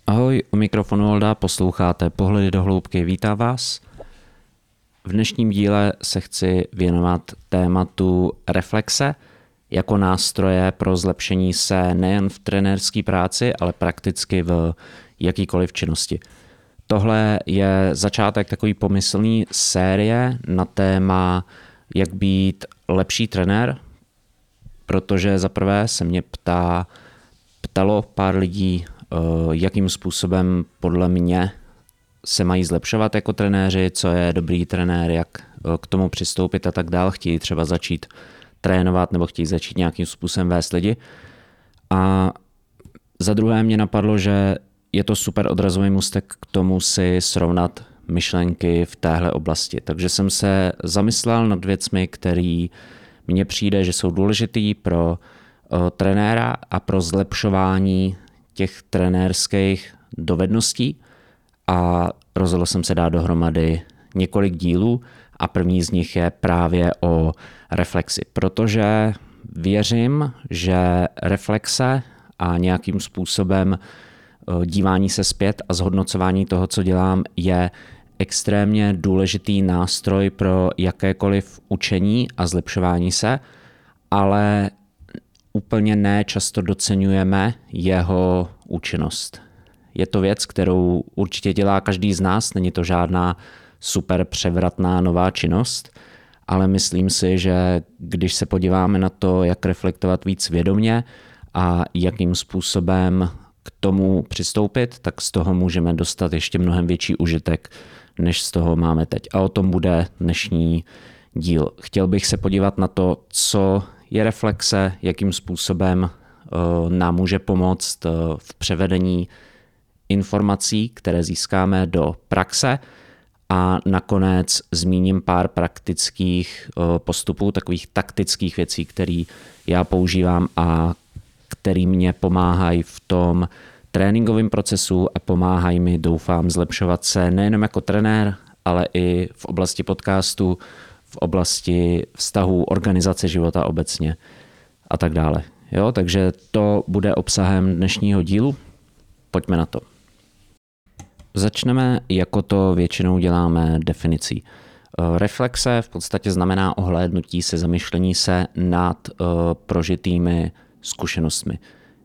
Ahoj, u mikrofonu Olda, posloucháte Pohledy do hloubky, vítá vás. V dnešním díle se chci věnovat tématu reflexe jako nástroje pro zlepšení se nejen v trenérské práci, ale prakticky v jakýkoliv činnosti. Tohle je začátek takový pomyslný série na téma, jak být lepší trenér, protože zaprvé se mě ptalo pár lidí, jakým způsobem podle mě se mají zlepšovat jako trenéři, co je dobrý trenér, jak k tomu přistoupit a tak dál. Chtějí třeba začít trénovat nebo chtějí začít nějakým způsobem vést lidi. A za druhé mě napadlo, že je to super odrazový můstek k tomu si srovnat myšlenky v téhle oblasti. Takže jsem se zamyslel nad věcmi, které mně přijde, že jsou důležitý pro trenéra a pro zlepšování těch trenérských dovedností a rozhodl jsem se dát dohromady několik dílů a první z nich je právě o reflexi, protože věřím, že reflexe a nějakým způsobem dívání se zpět a zhodnocování toho, co dělám, je extrémně důležitý nástroj pro jakékoliv učení a zlepšování se, ale úplně ne často doceňujeme jeho účinnost. Je to věc, kterou určitě dělá každý z nás, není to žádná super převratná nová činnost, ale myslím si, že když se podíváme na to, jak reflektovat víc vědomě a jakým způsobem k tomu přistoupit, tak z toho můžeme dostat ještě mnohem větší užitek, než z toho máme teď. A o tom bude dnešní díl. Chtěl bych se podívat na to, co je reflexe, jakým způsobem nám může pomoct v převedení informací, které získáme do praxe a nakonec zmíním pár praktických postupů, takových taktických věcí, které já používám a které mě pomáhají v tom tréninkovém procesu a pomáhají mi, doufám, zlepšovat se nejenom jako trenér, ale i v oblasti podcastu, v oblasti vztahů, organizace života obecně a tak dále. Jo, takže to bude obsahem dnešního dílu. Pojďme na to. Začneme, jako to většinou děláme, definicí. Reflexe v podstatě znamená ohlédnutí se, zamyšlení se nad prožitými zkušenostmi.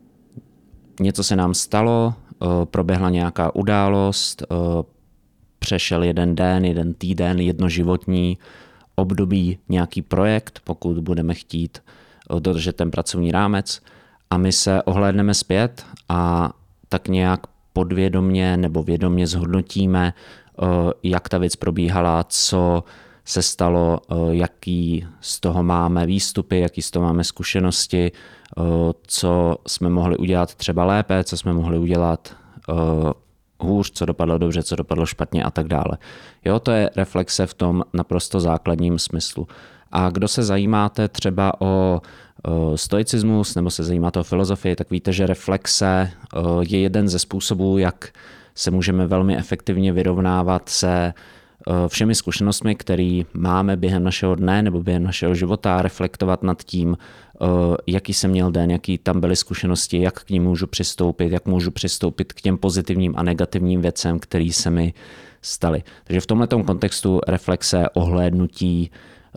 Něco se nám stalo, proběhla nějaká událost, přešel jeden den, jeden týden, jedno životní období, nějaký projekt, pokud budeme chtít dodržet ten pracovní rámec a my se ohlédneme zpět a tak nějak podvědomě nebo vědomě zhodnotíme, jak ta věc probíhala, co se stalo, jaký z toho máme výstupy, jaký z toho máme zkušenosti, co jsme mohli udělat třeba lépe, co jsme mohli udělat hůř, co dopadlo dobře, co dopadlo špatně a tak dále. Jo, to je reflexe v tom naprosto základním smyslu. A kdo se zajímáte třeba o stoicismus nebo se zajímáte o filozofii, tak víte, že reflexe je jeden ze způsobů, jak se můžeme velmi efektivně vyrovnávat se všemi zkušenostmi, které máme během našeho dne nebo během našeho života a reflektovat nad tím, jaký jsem měl den, jaký tam byly zkušenosti, jak k nim můžu přistoupit, jak můžu přistoupit k těm pozitivním a negativním věcem, které se mi staly. Takže v tomhletom kontextu reflexe, ohlédnutí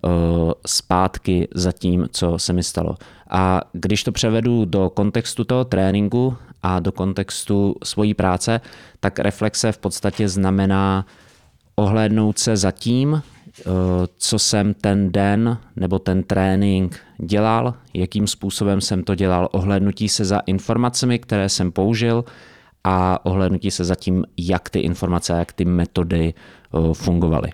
zpátky za tím, co se mi stalo. A když to převedu do kontextu toho tréninku a do kontextu svojí práce, tak reflexe v podstatě znamená ohlédnout se za tím, co jsem ten den nebo ten trénink dělal, jakým způsobem jsem to dělal, ohlédnutí se za informacemi, které jsem použil a ohlédnutí se za tím, jak ty informace, jak ty metody fungovaly.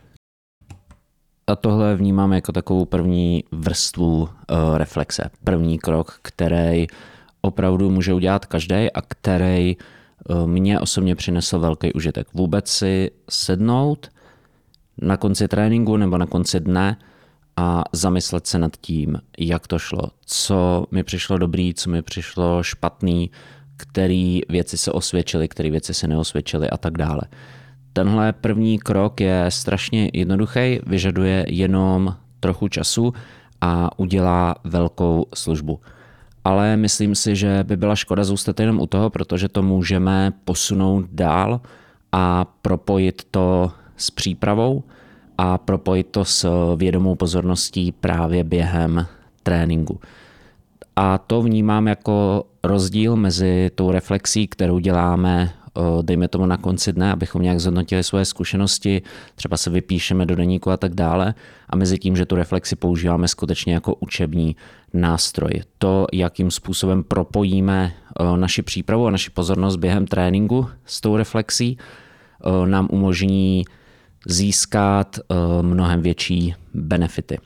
A tohle vnímáme jako takovou první vrstvu reflexe. První krok, který opravdu může udělat každý a který mě osobně přinesl velký užitek. Vůbec si sednout na konci tréninku nebo na konci dne a zamyslet se nad tím, jak to šlo, co mi přišlo dobrý, co mi přišlo špatný, které věci se osvědčily, které věci se neosvědčily a tak dále. Tenhle první krok je strašně jednoduchý, vyžaduje jenom trochu času a udělá velkou službu. ale myslím si, že by byla škoda zůstat jenom u toho, protože to můžeme posunout dál a propojit to s přípravou a propojit to s vědomou pozorností právě během tréninku. A to vnímám jako rozdíl mezi tou reflexí, kterou děláme, dejme tomu na konci dne, abychom nějak zhodnotili svoje zkušenosti, třeba se vypíšeme do deníku a tak dále, a mezi tím, že tu reflexi používáme skutečně jako učební nástroj. To, jakým způsobem propojíme naši přípravu a naši pozornost během tréninku s tou reflexí, nám umožní získat mnohem větší benefity.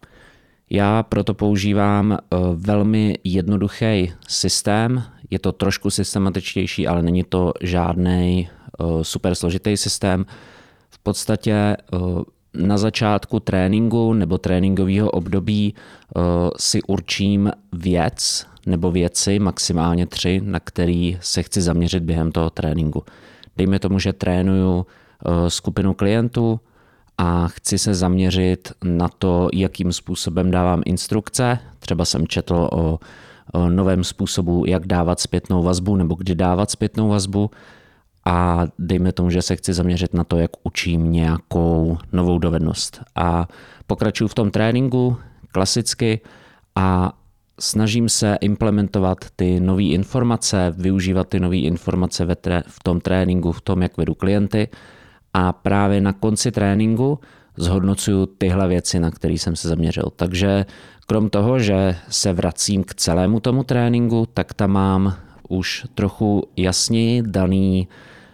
Já proto používám velmi jednoduchý systém. Je to trošku systematičtější, ale není to žádný super složitý systém. V podstatě na začátku tréninku nebo tréninkového období si určím věc nebo věci, maximálně 3, na který se chci zaměřit během toho tréninku. Dejme tomu, že trénuju skupinu klientů a chci se zaměřit na to, jakým způsobem dávám instrukce. Třeba jsem četl o novém způsobu, jak dávat zpětnou vazbu nebo kdy dávat zpětnou vazbu, a dejme tomu, že se chci zaměřit na to, jak učím nějakou novou dovednost. A pokračuju v tom tréninku klasicky a snažím se implementovat ty nové informace, využívat ty nové informace v tom tréninku, v tom, jak vedu klienty, a právě na konci tréninku zhodnocuju tyhle věci, na které jsem se zaměřil. Takže krom toho, že se vracím k celému tomu tréninku, tak tam mám už trochu jasněji daný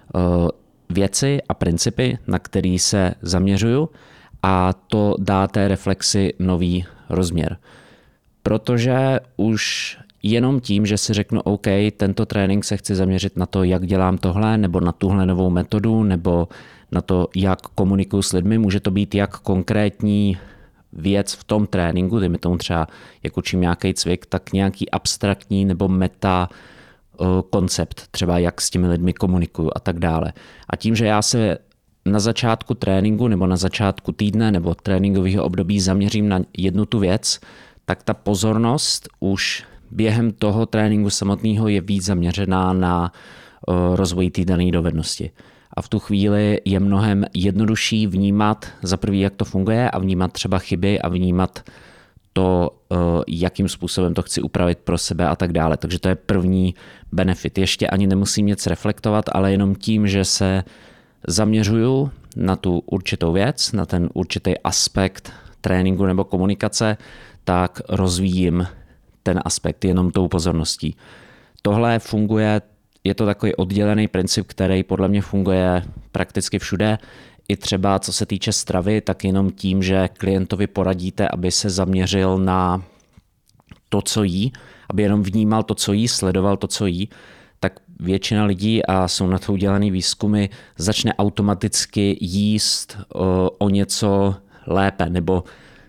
věci a principy, na který se zaměřuju, a to dá té reflexi nový rozměr. Protože už jenom tím, že si řeknu OK, tento trénink se chci zaměřit na to, jak dělám tohle, nebo na tuhle novou metodu, nebo na to, jak komunikuju s lidmi, může to být jak konkrétní věc v tom tréninku, dejme tomu třeba, jak učím nějaký cvik, tak nějaký abstraktní nebo meta koncept, třeba jak s těmi lidmi komunikuju a tak dále. A tím, že já se na začátku tréninku nebo na začátku týdne nebo tréninkového období zaměřím na jednu tu věc, tak ta pozornost už během toho tréninku samotného je víc zaměřená na rozvoj té dané dovednosti. A v tu chvíli je mnohem jednodušší vnímat za prvý, jak to funguje, a vnímat třeba chyby a vnímat to, jakým způsobem to chci upravit pro sebe a tak dále. Takže to je první benefit. Ještě ani nemusím nic reflektovat, ale jenom tím, že se zaměřuju na tu určitou věc, na ten určitý aspekt tréninku nebo komunikace, tak rozvíjím ten aspekt jenom tou pozorností. Tohle funguje, je to takový oddělený princip, který podle mě funguje prakticky všude. I třeba co se týče stravy, tak jenom tím, že klientovi poradíte, aby se zaměřil na to, co jí, aby jenom vnímal to, co jí, sledoval to, co jí, tak většina lidí, a jsou na to udělaný výzkumy, začne automaticky jíst o něco lépe, nebo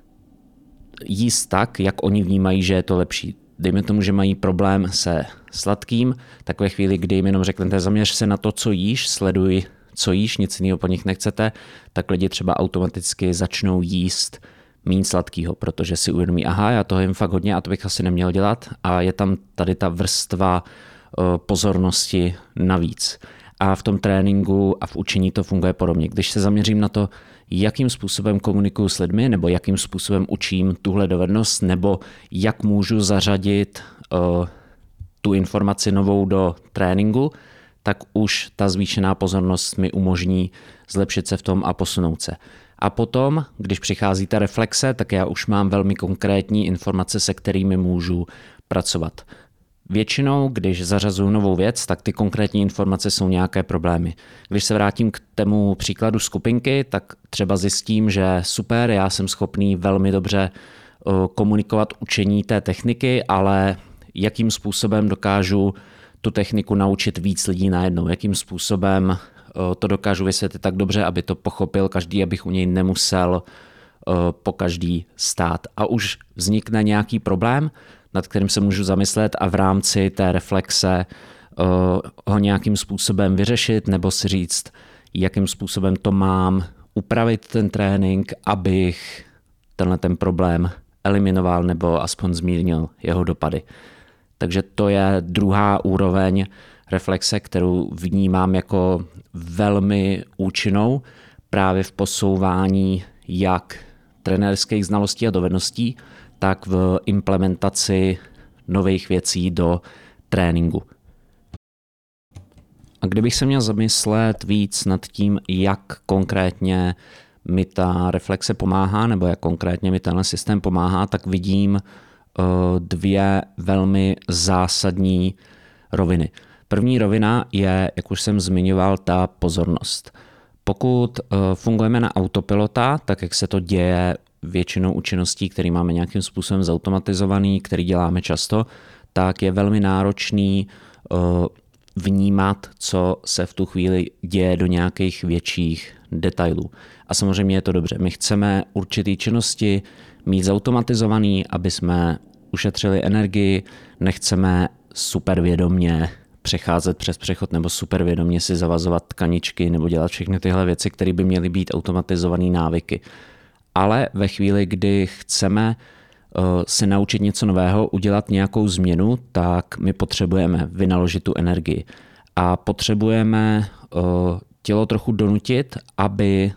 jíst tak, jak oni vnímají, že je to lepší. Dejme tomu, že mají problém se sladkým, tak ve chvíli, kdy jim jenom řeknete, zaměř se na to, co jíš, sleduj, co jíš, nic jiného po nich nechcete, tak lidi třeba automaticky začnou jíst méně sladkýho, protože si uvědomí, aha, já toho jim fakt hodně a to bych asi neměl dělat, a je tam tady ta vrstva pozornosti navíc. A v tom tréninku a v učení to funguje podobně. Když se zaměřím na to, jakým způsobem komunikuju s lidmi, nebo jakým způsobem učím tuhle dovednost, nebo jak můžu zařadit tu informaci novou do tréninku, tak už ta zvýšená pozornost mi umožní zlepšit se v tom a posunout se. A potom, když přichází ta reflexe, tak já už mám velmi konkrétní informace, se kterými můžu pracovat. Většinou, když zařazuju novou věc, tak ty konkrétní informace jsou nějaké problémy. Když se vrátím k tému příkladu skupinky, tak třeba zjistím, že super, já jsem schopný velmi dobře komunikovat učení té techniky, ale jakým způsobem dokážu tu techniku naučit víc lidí najednou, jakým způsobem to dokážu vysvětlit tak dobře, aby to pochopil každý, abych u něj nemusel po každý stát. A už vznikne nějaký problém, nad kterým se můžu zamyslet a v rámci té reflexe ho nějakým způsobem vyřešit, nebo si říct, jakým způsobem to mám upravit ten trénink, abych tenhle ten problém eliminoval nebo aspoň zmírnil jeho dopady. Takže to je druhá úroveň reflexe, kterou vnímám jako velmi účinnou právě v posouvání jak trenérských znalostí a dovedností, tak v implementaci nových věcí do tréninku. A kdybych se měl zamyslet víc nad tím, jak konkrétně mi ta reflexe pomáhá, nebo jak konkrétně mi tenhle systém pomáhá, tak vidím dvě velmi zásadní roviny. První rovina je, jak už jsem zmiňoval, ta pozornost. Pokud fungujeme na autopilota, tak jak se to děje většinou u činností, které máme nějakým způsobem zautomatizovaný, který děláme často, tak je velmi náročný vnímat, co se v tu chvíli děje do nějakých větších detailů. A samozřejmě je to dobře. My chceme určitý činnosti mít zautomatizovaný, aby jsme ušetřili energii, nechceme supervědomně přecházet přes přechod nebo supervědomně si zavazovat tkaničky nebo dělat všechny tyhle věci, které by měly být automatizované návyky. Ale ve chvíli, kdy chceme se naučit něco nového, udělat nějakou změnu, tak my potřebujeme vynaložit tu energii. A potřebujeme tělo trochu donutit, aby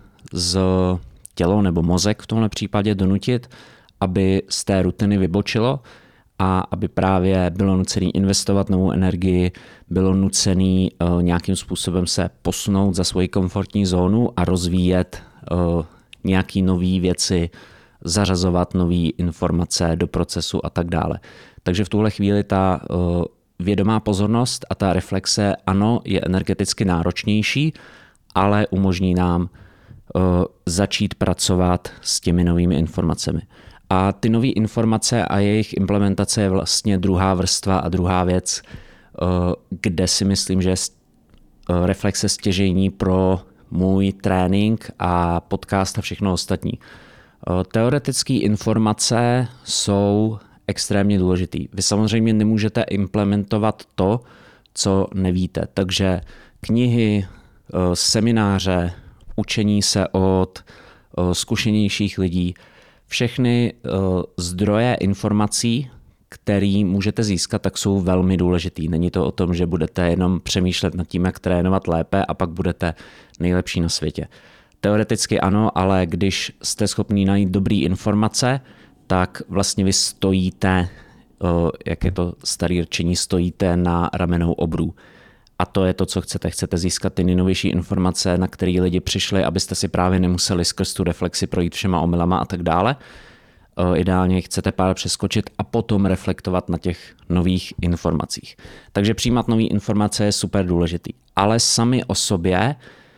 tělo nebo mozek v tomhle případě donutit, aby z té rutiny vybočilo a aby právě bylo nucené investovat novou energii, bylo nucené nějakým způsobem se posunout za svoji komfortní zónu a rozvíjet nějaké nové věci, zařazovat nové informace do procesu a tak dále. Takže v tuhle chvíli ta vědomá pozornost a ta reflexe, ano, je energeticky náročnější, ale umožní nám začít pracovat s těmi novými informacemi. A ty nové informace a jejich implementace je vlastně druhá vrstva a druhá věc, kde si myslím, že je reflexe stěžejní pro můj trénink a podcast a všechno ostatní. Teoretické informace jsou extrémně důležitý. Vy samozřejmě nemůžete implementovat to, co nevíte. Takže knihy, semináře, učení se od zkušenějších lidí, všechny zdroje informací, které můžete získat, tak jsou velmi důležitý. Není to o tom, že budete jenom přemýšlet nad tím, jak trénovat lépe a pak budete nejlepší na světě. Teoreticky ano, ale když jste schopni najít dobré informace, tak vlastně vy stojíte, jak je to starý řečení, stojíte na ramenou obrů. A to je to, co chcete. Chcete získat ty nejnovější informace, na které lidi přišli, abyste si právě nemuseli skrz tu reflexi projít všema omylama a tak dále. Ideálně chcete pár přeskočit a potom reflektovat na těch nových informacích. Takže přijímat nové informace je super důležitý. Ale sami o sobě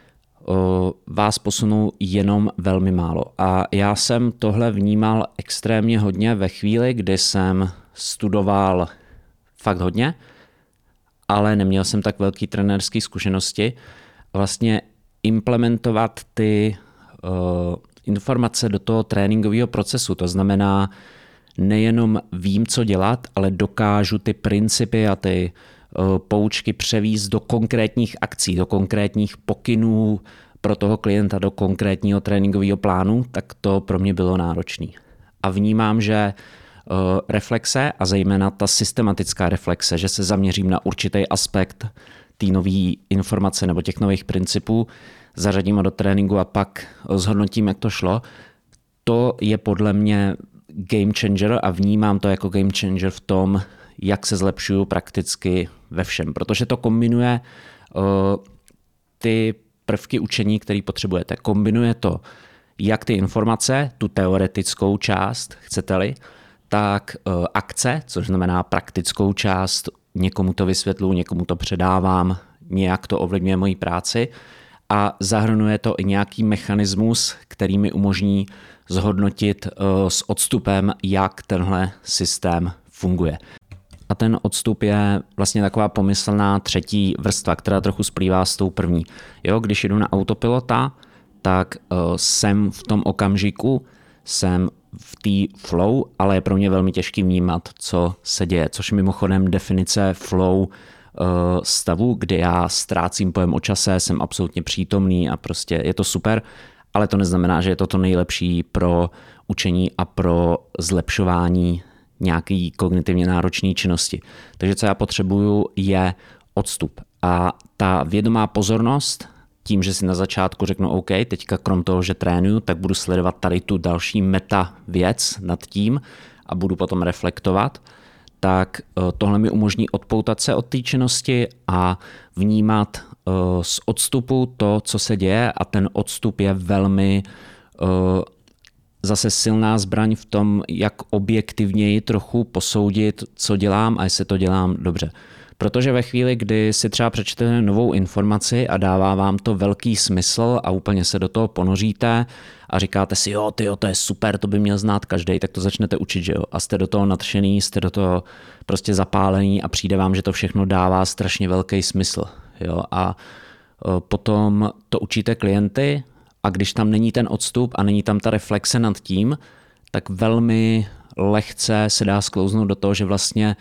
vás posunou jenom velmi málo. A já jsem tohle vnímal extrémně hodně ve chvíli, kdy jsem studoval fakt hodně, ale neměl jsem tak velký trenérský zkušenosti. Vlastně implementovat ty informace do toho tréninkového procesu. To znamená, nejenom vím, co dělat, ale dokážu ty principy a ty poučky převízt do konkrétních akcí, do konkrétních pokynů pro toho klienta, do konkrétního tréninkového plánu, tak to pro mě bylo náročné. A vnímám, že reflexe a zejména ta systematická reflexe, že se zaměřím na určitý aspekt té nové informace nebo těch nových principů, zařadím ho do tréninku a pak zhodnotím, jak to šlo, to je podle mě game changer a vnímám to jako game changer v tom, jak se zlepšuju prakticky ve všem, protože to kombinuje ty prvky učení, které potřebujete. Kombinuje to jak ty informace, tu teoretickou část, chcete-li, tak akce, což znamená praktickou část, někomu to vysvětluji, někomu to předávám, nějak to ovlivňuje moji práci a zahrnuje to i nějaký mechanismus, který mi umožní zhodnotit s odstupem, jak tenhle systém funguje. A ten odstup je vlastně taková pomyslná třetí vrstva, která trochu splývá s tou první. Jo, když jdu na autopilota, tak jsem v tom okamžiku, jsem v té flow, ale je pro mě velmi těžký vnímat, co se děje, což mimochodem definice flow stavu, kde já ztrácím pojem o čase, jsem absolutně přítomný a prostě je to super, ale to neznamená, že je to to nejlepší pro učení a pro zlepšování nějaký kognitivně náročné činnosti. Takže co já potřebuju je odstup. A ta vědomá pozornost, tím, že si na začátku řeknu OK, teďka krom toho, že trénuju, tak budu sledovat tady tu další meta věc nad tím a budu potom reflektovat, tak tohle mi umožní odpoutat se od té činnosti a vnímat z odstupu to, co se děje, a ten odstup je velmi zase silná zbraň v tom, jak objektivněji trochu posoudit, co dělám a jestli to dělám dobře. Protože ve chvíli, kdy si třeba přečtete novou informaci a dává vám to velký smysl a úplně se do toho ponoříte a říkáte si, jo, to je super, to by měl znát každý, tak to začnete učit, že jo? A jste do toho nadšený, jste do toho prostě zapálený a přijde vám, že to všechno dává strašně velký smysl. Jo? A potom to učíte klienty a když tam není ten odstup a není tam ta reflexe nad tím, tak velmi lehce se dá sklouznout do toho, že vlastně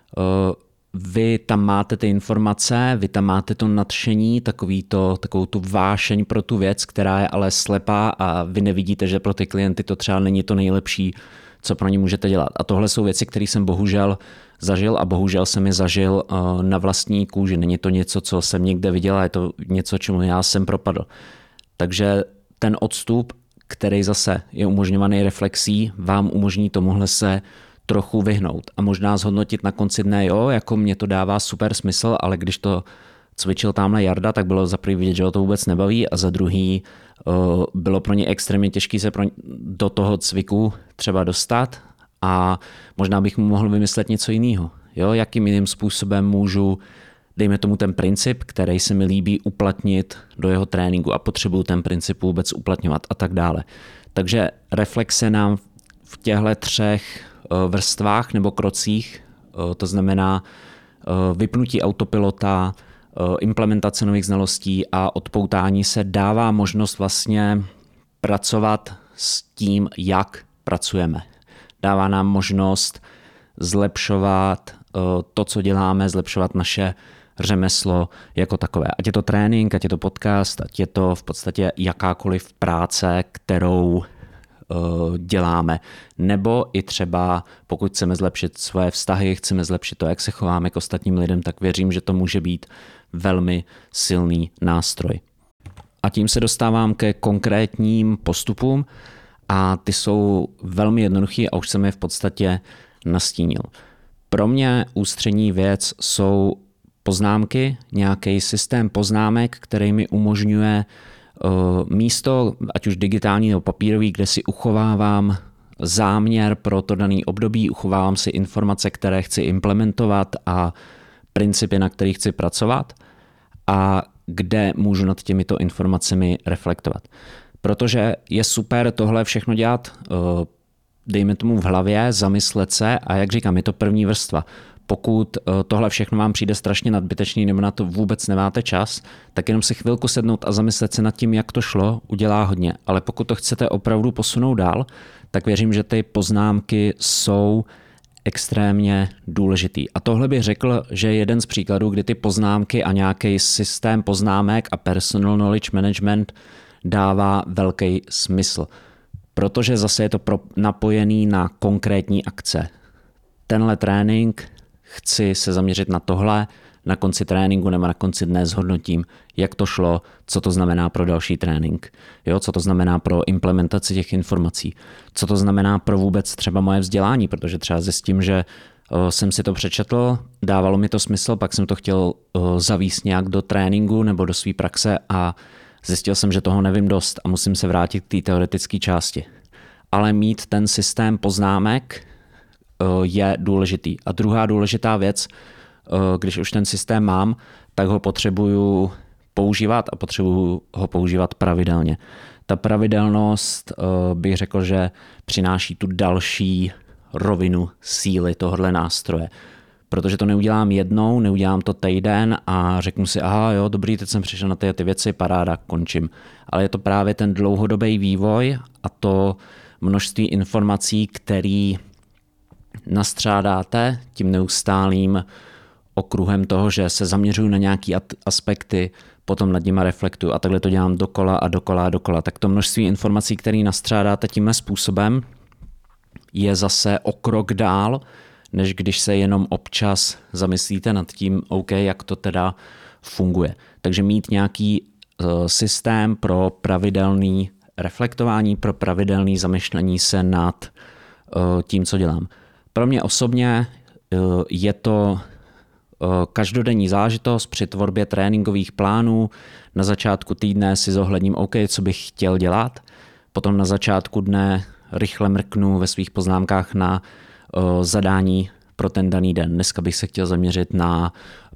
vy tam máte ty informace, vy tam máte to nadšení, takovou tu vášeň pro tu věc, která je ale slepá a vy nevidíte, že pro ty klienty to třeba není to nejlepší, co pro ně můžete dělat. A tohle jsou věci, které jsem bohužel zažil a bohužel jsem je zažil na vlastní kůži. Není to něco, co jsem někde viděl, je to něco, čemu já jsem propadl. Takže ten odstup, který zase je umožňovaný reflexí, vám umožní tomuhle se trochu vyhnout a možná zhodnotit na konci dne, jo, jako mě to dává super smysl, ale když to cvičil tamhle Jarda, tak bylo za prvý vidět, že ho to vůbec nebaví a za druhý bylo pro ně extrémně těžké se do toho cviku třeba dostat a možná bych mu mohl vymyslet něco jiného. Jo, jakým jiným způsobem můžu, dejme tomu ten princip, který se mi líbí, uplatnit do jeho tréninku a potřebuju ten princip vůbec uplatňovat a tak dále. Takže reflexe nám v těchto 3 vrstvách nebo krocích, to znamená vypnutí autopilota, implementace nových znalostí a odpoutání se, dává možnost vlastně pracovat s tím, jak pracujeme. Dává nám možnost zlepšovat to, co děláme, zlepšovat naše řemeslo jako takové. Ať je to trénink, ať je to podcast, ať je to v podstatě jakákoliv práce, kterou děláme. Nebo i třeba, pokud chceme zlepšit svoje vztahy, chceme zlepšit to, jak se chováme k ostatním lidem, tak věřím, že to může být velmi silný nástroj. A tím se dostávám ke konkrétním postupům a ty jsou velmi jednoduchý a už jsem je v podstatě nastínil. Pro mě ústřední věc jsou poznámky, nějaký systém poznámek, který mi umožňuje místo, ať už digitální nebo papírový, kde si uchovávám záměr pro to daný období, uchovávám si informace, které chci implementovat a principy, na kterých chci pracovat a kde můžu nad těmito informacemi reflektovat. Protože je super tohle všechno dělat, dejme tomu v hlavě, zamyslet se a jak říkám, je to první vrstva. Pokud tohle všechno vám přijde strašně nadbytečný nebo na to vůbec nemáte čas, tak jenom si chvilku sednout a zamyslet se nad tím, jak to šlo, udělá hodně. Ale pokud to chcete opravdu posunout dál, tak věřím, že ty poznámky jsou extrémně důležitý. A tohle bych řekl, že je jeden z příkladů, kdy ty poznámky a nějaký systém poznámek a personal knowledge management dává velký smysl. Protože zase je to napojený na konkrétní akce. Tenhle trénink chci se zaměřit na tohle, na konci tréninku nebo na konci dne zhodnotím, jak to šlo, co to znamená pro další trénink, jo, co to znamená pro implementaci těch informací, co to znamená pro vůbec třeba moje vzdělání, protože třeba zjistím, že jsem si to přečetl, dávalo mi to smysl, pak jsem to chtěl zavíst nějak do tréninku nebo do své praxe a zjistil jsem, že toho nevím dost a musím se vrátit k té teoretické části. Ale mít ten systém poznámek je důležitý. A druhá důležitá věc, když už ten systém mám, tak ho potřebuju používat a potřebuju ho používat pravidelně. Ta pravidelnost bych řekl, že přináší tu další rovinu síly tohohle nástroje. Protože to neudělám jednou, neudělám to týden a řeknu si, aha jo, dobrý, teď jsem přišel na ty věci, paráda, končím. Ale je to právě ten dlouhodobý vývoj a to množství informací, který nastřádáte tím neustálým okruhem toho, že se zaměřuju na nějaké aspekty, potom nad nimi reflektuju a takhle to dělám dokola a dokola a dokola. Tak to množství informací, které nastřádáte tímhle způsobem, je zase o krok dál, než když se jenom občas zamyslíte nad tím, OK, jak to teda funguje. Takže mít nějaký systém pro pravidelný reflektování, pro pravidelný zamyšlení se nad tím, co dělám. Pro mě osobně je to každodenní záležitost při tvorbě tréninkových plánů. Na začátku týdne si zohledním, OK, co bych chtěl dělat. Potom na začátku dne rychle mrknu ve svých poznámkách na zadání pro ten daný den. Dneska bych se chtěl zaměřit na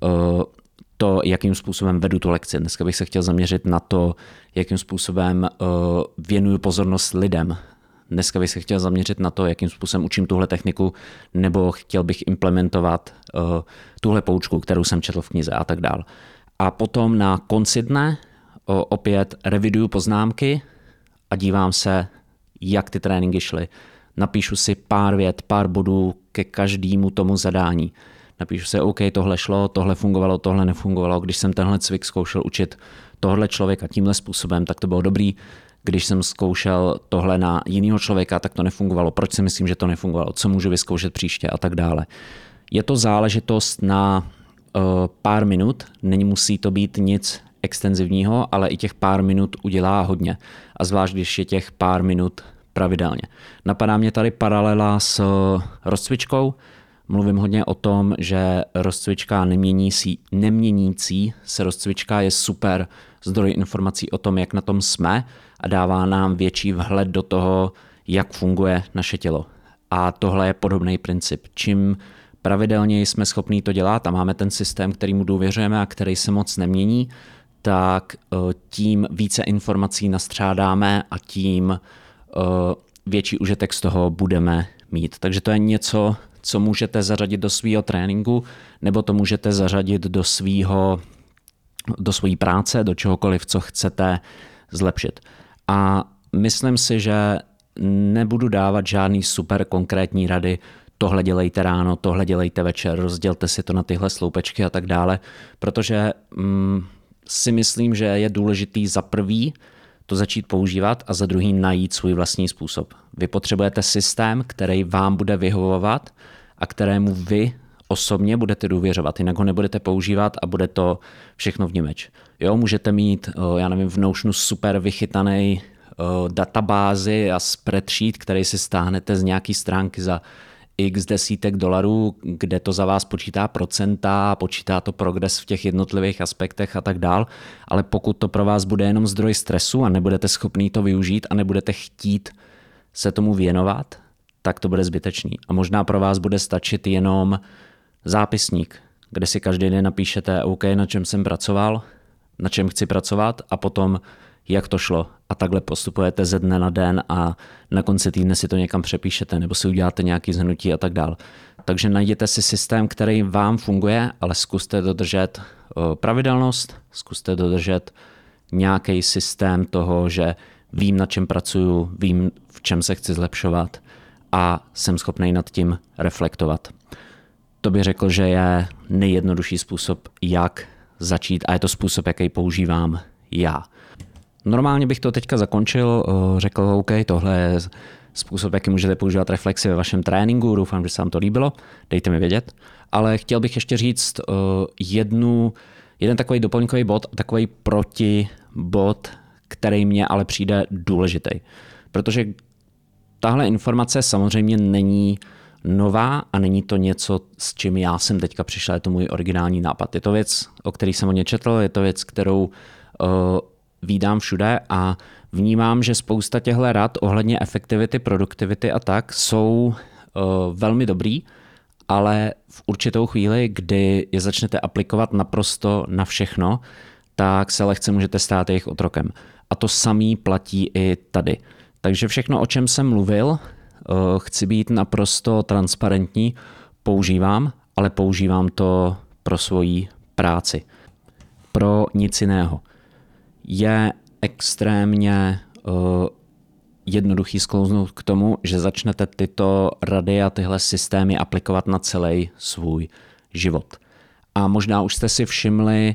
to, jakým způsobem vedu tu lekci. Dneska bych se chtěl zaměřit na to, jakým způsobem věnuju pozornost lidem. Dneska bych se chtěl zaměřit na to, jakým způsobem učím tuhle techniku, nebo chtěl bych implementovat tuhle poučku, kterou jsem četl v knize a tak dál. A potom na konci dne opět reviduju poznámky a dívám se, jak ty tréninky šly. Napíšu si pár vět, pár bodů ke každému tomu zadání. Napíšu si, OK, tohle šlo, tohle fungovalo, tohle nefungovalo. Když jsem tenhle cvik zkoušel učit tohle člověka tímhle způsobem, tak to bylo dobrý. Když jsem zkoušel tohle na jiného člověka, tak to nefungovalo. Proč si myslím, že to nefungovalo? Co můžu vyzkoušet příště a tak dále. Je to záležitost na pár minut, nemusí to být nic extenzivního, ale i těch pár minut udělá hodně. A zvlášť, když je těch pár minut pravidelně. Napadá mě tady paralela s rozcvičkou. Mluvím hodně o tom, že rozcvička neměnící se rozcvička je super zdroj informací o tom, jak na tom jsme a dává nám větší vhled do toho, jak funguje naše tělo. A tohle je podobný princip. Čím pravidelně jsme schopní to dělat a máme ten systém, kterýmu důvěřujeme a který se moc nemění, tak tím více informací nastřádáme a tím větší užitek z toho budeme mít. Takže to je něco, co můžete zařadit do svého tréninku, nebo to můžete zařadit do své práce, do čehokoliv, co chcete zlepšit. A myslím si, že nebudu dávat žádný super konkrétní rady, tohle dělejte ráno, tohle dělejte večer, rozdělte si to na tyhle sloupečky a tak dále, protože si myslím, že je důležitý za prvý to začít používat a za druhý najít svůj vlastní způsob. Vy potřebujete systém, který vám bude vyhovovat a kterému vy osobně budete důvěřovat, jinak ho nebudete používat a bude to všechno vnimeč. Jo, můžete mít, já nevím, v Notionu super vychytaný databázi a spreadsheet, který si stáhnete z nějaký stránky za x desítek dolarů, kde to za vás počítá procenta, počítá to progres v těch jednotlivých aspektech a tak dál, ale pokud to pro vás bude jenom zdroj stresu a nebudete schopný to využít a nebudete chtít se tomu věnovat, tak to bude zbytečný. A možná pro vás bude stačit jenom zápisník, kde si každý den napíšete, OK, na čem jsem pracoval, na čem chci pracovat a potom jak to šlo. A takhle postupujete ze dne na den a na konci týdne si to někam přepíšete nebo si uděláte nějaký zhrnutí a tak dál. Takže najděte si systém, který vám funguje, ale zkuste dodržet pravidelnost, zkuste dodržet nějaký systém toho, že vím, na čem pracuju, vím, v čem se chci zlepšovat a jsem schopný nad tím reflektovat. To bych řekl, že je nejjednodušší způsob, jak začít a je to způsob, jaký používám já. Normálně bych to teďka zakončil, řekl, OK, tohle je způsob, jaký můžete používat reflexy ve vašem tréninku, doufám, že se vám to líbilo, dejte mi vědět. Ale chtěl bych ještě říct jeden takový doplňkový bod, takový protibod, který mně ale přijde důležitý. Protože tahle informace samozřejmě není nová a není to něco, s čím já jsem teďka přišel, je to můj originální nápad. Je to věc, o který jsem hodně četl, je to věc, kterou vídám všude a vnímám, že spousta těchto rad ohledně efektivity, produktivity a tak jsou velmi dobrý, ale v určitou chvíli, kdy je začnete aplikovat naprosto na všechno, tak se lehce můžete stát jejich otrokem. A to samý platí i tady. Takže všechno, o čem jsem mluvil, chci být naprosto transparentní, používám, ale používám to pro svoji práci. Pro nic jiného. Je extrémně jednoduchý sklouznout k tomu, že začnete tyto rady a tyhle systémy aplikovat na celý svůj život. A možná už jste si všimli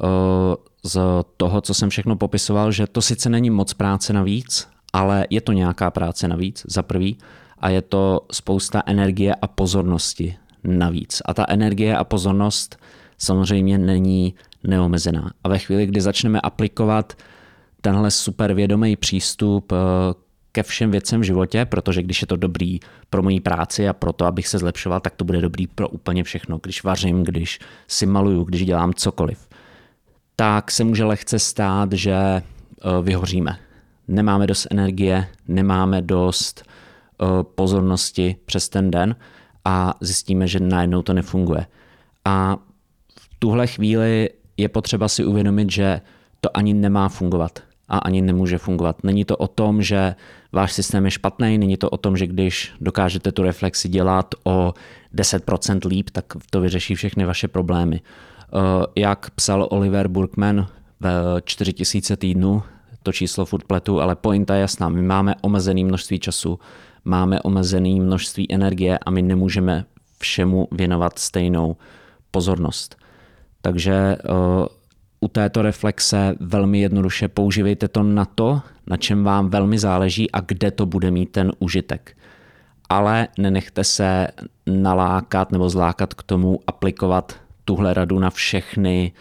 z toho, co jsem všechno popisoval, že to sice není moc práce navíc, ale je to nějaká práce navíc, za prvý. a je to spousta energie a pozornosti navíc. A ta energie a pozornost samozřejmě není neomezená. A ve chvíli, kdy začneme aplikovat tenhle supervědomý přístup ke všem věcem v životě, protože když je to dobrý pro moji práci a pro to, abych se zlepšoval, tak to bude dobrý pro úplně všechno. Když vařím, když si maluju, když dělám cokoliv, tak se může lehce stát, že vyhoříme. Nemáme dost energie, nemáme dost pozornosti přes ten den a zjistíme, že najednou to nefunguje. A v tuhle chvíli je potřeba si uvědomit, že to ani nemá fungovat a ani nemůže fungovat. Není to o tom, že váš systém je špatný, není to o tom, že když dokážete tu reflexi dělat o 10% líp, tak to vyřeší všechny vaše problémy. Jak psal Oliver Burkeman v 4000 týdnů, to číslo furt pletu, ale pointa je jasná. My máme omezené množství času, máme omezené množství energie a my nemůžeme všemu věnovat stejnou pozornost. Takže u této reflexe velmi jednoduše používejte to na to, na čem vám velmi záleží a kde to bude mít ten užitek. Ale nenechte se nalákat nebo zlákat k tomu aplikovat tuhle radu na všechny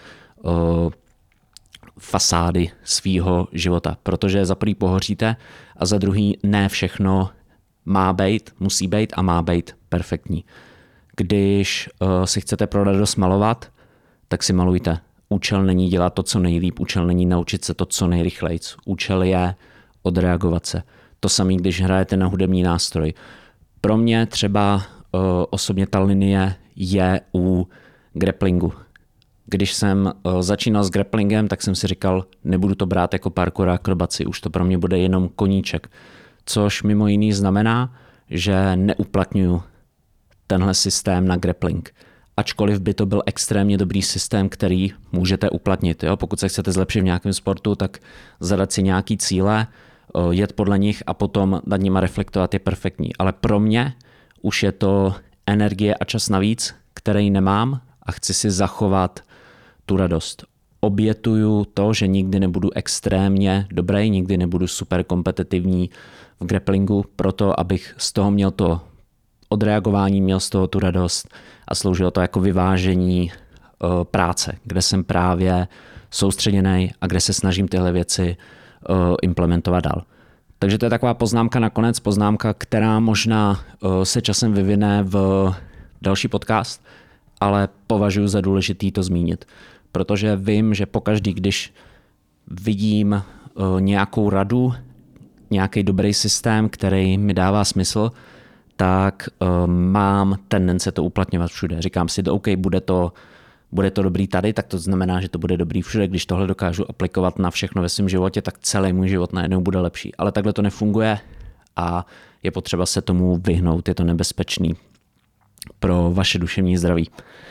fasády svýho života, protože za prvý pohoříte a za druhý ne všechno má být, musí být a má být perfektní. Když si chcete pro radost malovat, tak si malujte. Účel není dělat to, co nejlíp, účel není naučit se to, co nejrychlejc. Účel je odreagovat se. To samé, když hrajete na hudební nástroj. Pro mě třeba osobně ta linie je u grapplingu. Když jsem začínal s grapplingem, tak jsem si říkal, nebudu to brát jako parkour a akrobaci, už to pro mě bude jenom koníček. Což mimo jiný znamená, že neuplatňuju tenhle systém na grappling. Ačkoliv by to byl extrémně dobrý systém, který můžete uplatnit. Jo? Pokud se chcete zlepšit v nějakém sportu, tak zadat si nějaký cíle, jet podle nich a potom nad nima reflektovat je perfektní. Ale pro mě už je to energie a čas navíc, který nemám a chci si zachovat tu radost. Obětuju to, že nikdy nebudu extrémně dobrý, nikdy nebudu super kompetitivní v grapplingu, proto abych z toho měl to odreagování, měl z toho tu radost a sloužilo to jako vyvážení práce, kde jsem právě soustředěný a kde se snažím tyhle věci implementovat dál. Takže to je taková poznámka nakonec, poznámka, která možná se časem vyvine v další podcast, ale považuji za důležitý to zmínit, protože vím, že pokaždý, když vidím nějakou radu, nějaký dobrý systém, který mi dává smysl, tak mám tendence to uplatňovat všude. Říkám si, OK, bude to dobrý tady, tak to znamená, že to bude dobrý všude. Když tohle dokážu aplikovat na všechno ve svém životě, tak celý můj život najednou bude lepší. Ale takhle to nefunguje a je potřeba se tomu vyhnout. Je to nebezpečný pro vaše duševní zdraví.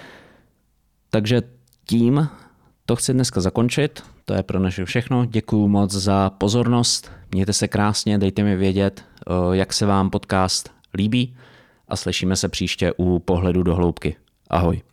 Takže tím to chci dneska zakončit. To je pro naše všechno. Děkuju moc za pozornost. Mějte se krásně, dejte mi vědět, jak se vám podcast líbí a slyšíme se příště u Pohledu do hloubky. Ahoj.